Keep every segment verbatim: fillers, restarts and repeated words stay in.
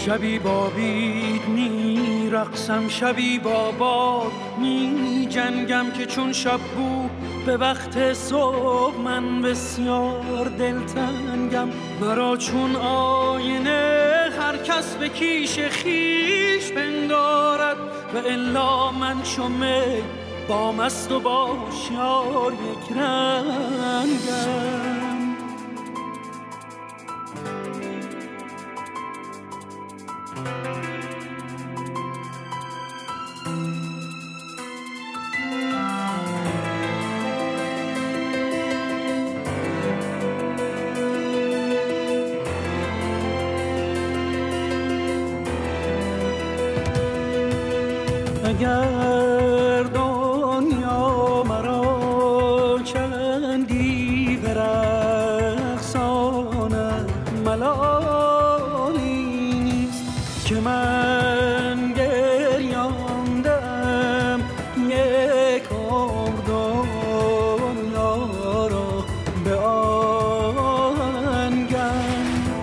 شبی با بید می رقصم، شبی با باد می جنگم که چون شب بود به وقت صبح من بسیار دلتنگم. مرا چون آینه هر کس به کیش خیش پندارد و الا من چو می با مست و با هوشیار یک رنگم. اگر دنیا مرا چندی برقصاند ملالی نیست که من گریاندم یک عمر دنیا را به آهنگم.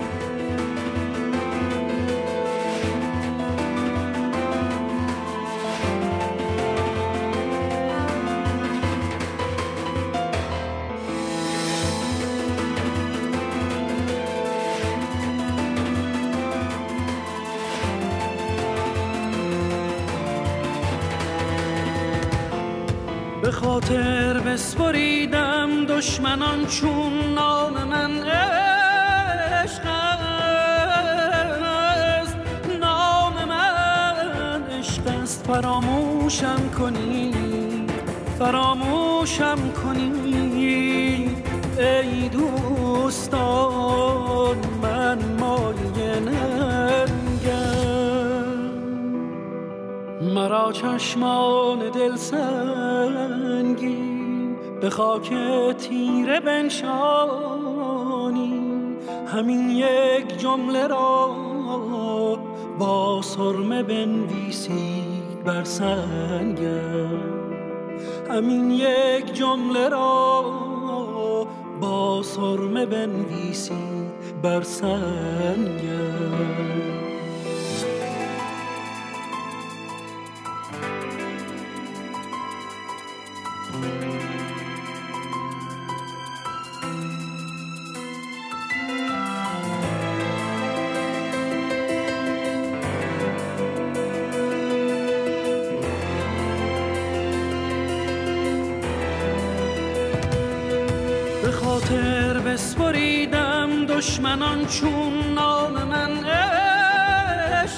به خاطر بسپریدم دشمنان چون نام من عشق است، نام من عشق است. فراموشم کنی فراموشم کنی ای دوستان، من مایه ننگم. مرا چشمان دل سنگی به خاک تیره بنشانی، همین یک جمله را با سرمه بنویسید بر سنگم. همین یک جمله را با سرمه بنویسید بر سنگم. به خاطر بسپریدم دشمنان چون نام من عشق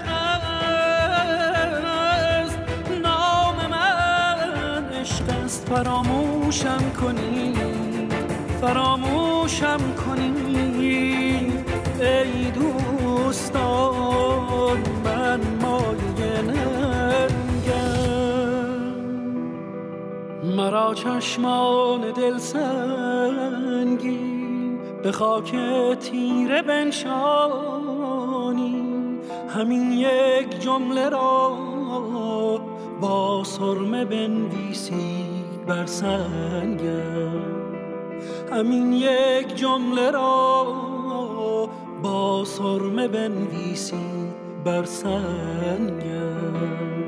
است، نام من عشق است. فراموشم کنی فراموشم کنی ای دوستان، من مایه ننگم. مرا چشمان دل سنگی به خاک تیره بنشانی، همین یک جمله را با سرمه بنویسید بر سنگم. همین یک جمله را با سرمه بنویسید بر سنگم.